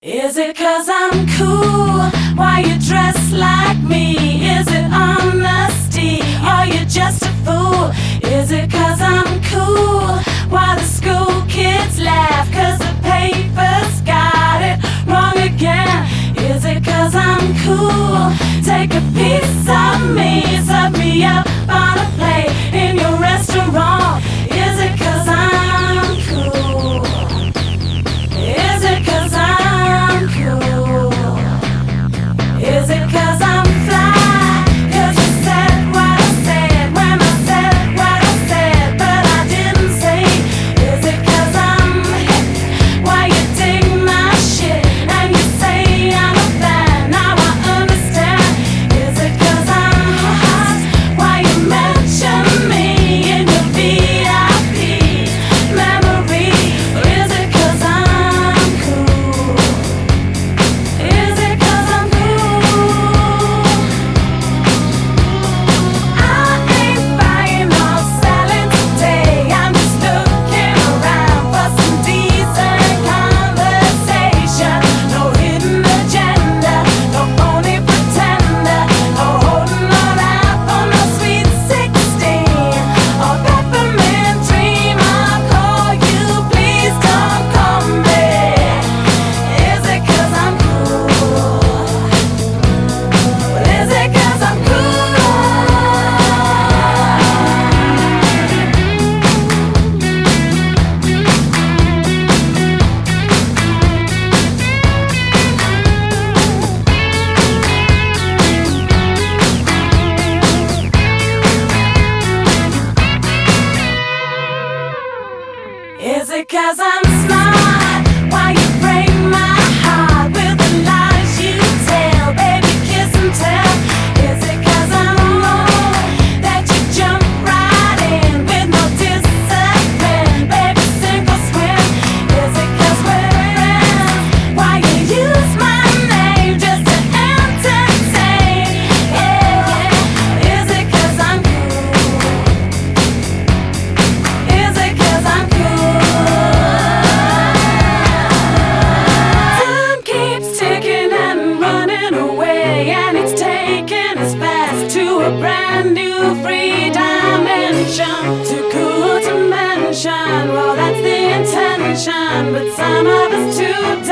Is it 'cause I'm cool? Why you dress like me? Is it honesty? Or you just a fool? Is it 'cause I'm cool? Why the school kids laugh? 'Cause the paper's got it wrong again. Is it 'cause I'm cool? Take a piece of me, serve me up on a plate in your restaurant. Is it 'cause I'm cool? Is it 'cause I'm cool? Is it 'cause I'm fly? 'Cause you said what I said when I said what I said, but I didn't say. Is it 'cause I'm hip? Why you dig my shit and you say I'm a fan? Now I understand. Is it 'cause I'm hot? Why you mention me in your VIP memory? Or is it 'cause I'm cool? Is it 'cause I'm cool? I ain't buying or selling today. I'm just looking around for some decent conversation. No hidden agenda, no phony pretender, no holding on out for no sweet 16 or peppermint dream. I'll call you, please don't call me. Is it 'cause I'm cool? Well, is it 'cause I'm cool? Is it 'cause I'm smart? Why you break my heart with the lies you tell? Baby, kiss and tell. Is it 'cause I'm wrong that you jump right in with no discipline? Baby, sink or swim. Is it 'cause we're friends? Why you use my name just to entertain? Yeah. Is it 'cause I'm cool? Is it 'cause I'm cool? Time keeps ticking and running away, and it's taking us fast to a brand new free dimension. Too cool to mention, well, that's the intention, but some of us too